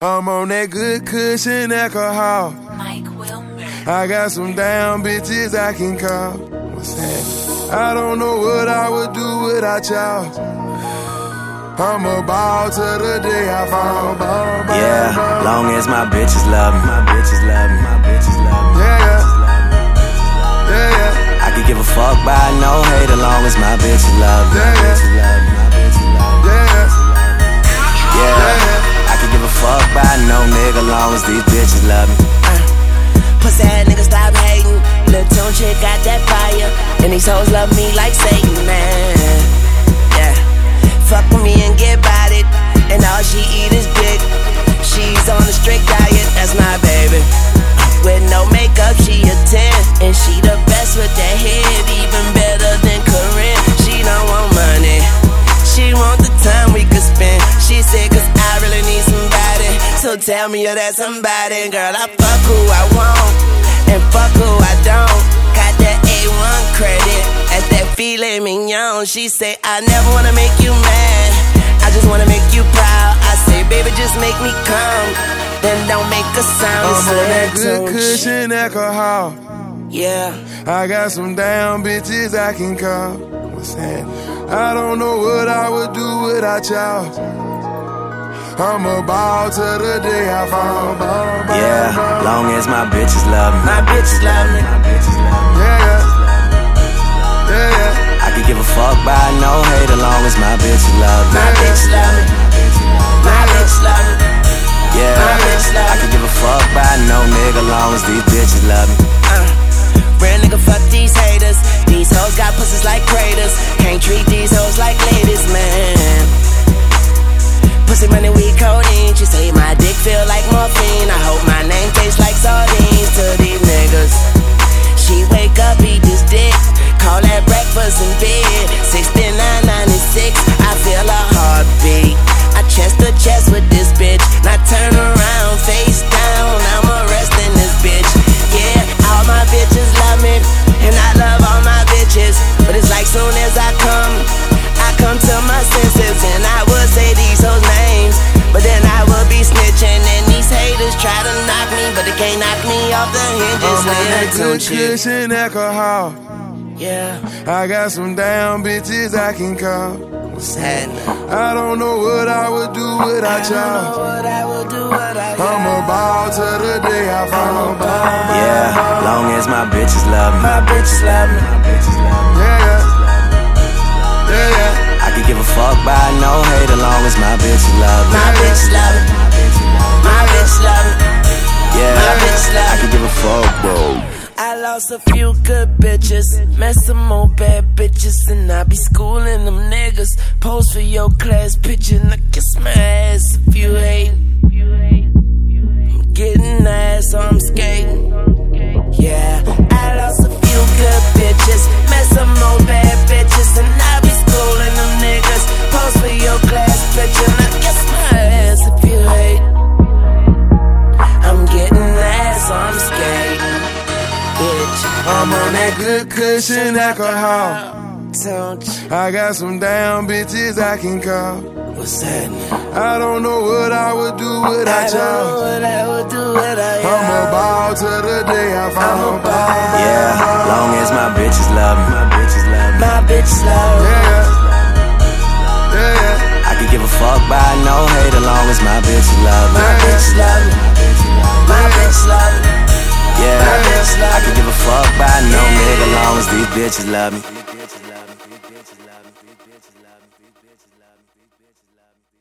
I'm on that good cushion alcohol. Mike Wilmer. I got some damn bitches I can call. What's that? I don't know what I would do without y'all. I'm a ball till the day I fall. Yeah, long as my bitches love me. My bitches love me. My bitches love me. Yeah, yeah. I could give a fuck by no hate as long as my bitches love me. My bitches love me. My bitches love me. Yeah. I could give a fuck by no nigga long as these bitches love me. Pussy ass nigga stop hating. Lil' Tune chick got that fire, and these hoes love me like Satan, man. Yeah. Fuck with me and get about it, and all she eat is dick. She's on a strict diet, that's my baby. With no makeup, she a 10, and she the best with that head, even better than Corinne. She don't want money, she want the time we could spend. She said, cause I really need somebody, so tell me you're that somebody. Girl, I fuck who I want, and fuck who I don't. Got that A1 credit, at that filet mignon. She say, I never wanna make you mad, I just wanna make you proud. I say, baby, just make me come, then don't make a sound. I'm on that good cushion alcohol. Yeah. I got some damn bitches I can call. What's that? I don't know what I would do without y'all. I'm a ball till the day I fall. Yeah, long as my bitches love me. My bitches love me. My bitches love me. Yeah. I could give a fuck by no hate as long as my bitches love me. My bitches love me. My bitches love me. Yeah, My bitches love me. I could give a fuck by no nigga long as these bitches love me. Real nigga, fuck these haters. These hoes got pussies like craters. Can't treat these hoes like ladies, man. Pussy money, weed, codeine. She say my dick feel like morphine. I hope my name tastes like sardines to these niggas. She wake up, eat this dick, call that breakfast in bed. 6996, I feel a heartbeat. I chest to chest with this bitch. Now turn around, face down, I'm arresting this bitch. Yeah, all my bitches love me, and I love all my bitches. But it's like soon as I come to my senses, and I would say these hoes names, but then I would be snitching, and these haters try to knock me, but they can't knock me off the hinges. I'm on that good cushion alcohol. Yeah. I got some damn bitches I can call. What's that? And I don't know what I would do without y'all. I'm a ball till the day I fall. Yeah, long as my bitches love me. my bitches love me. My bitches love me. Yeah. I could give a fuck by no hate as long as my bitches love me. My bitches love me. My bitches love me. Yeah, My bitches love me. I could give a fuck, bro. I lost a few good bitches, met some more bad bitches, and I be schooling them niggas. Pose for your class picture, and I kiss my ass if you hate. I'm getting ass, so I'm skating. Yeah, I lost a few good bitches, met some more bad bitches, and I be schooling them niggas. Pose for your class picture, and I kiss my ass if you hate. I'm getting ass, so I'm skating. I'm on that good cushion alcohol. I got some damn bitches I can call. What's that? I don't know what I would do without y'all. I'm a ball till the day I fall. Yeah, long as my bitches love me. My bitches love me. My bitches love me. Yeah. I could give a fuck by no hate as long as my bitches love me. My bitches love me. My bitches love me. Yeah, I could give a fuck by no nigga long as these bitches love me.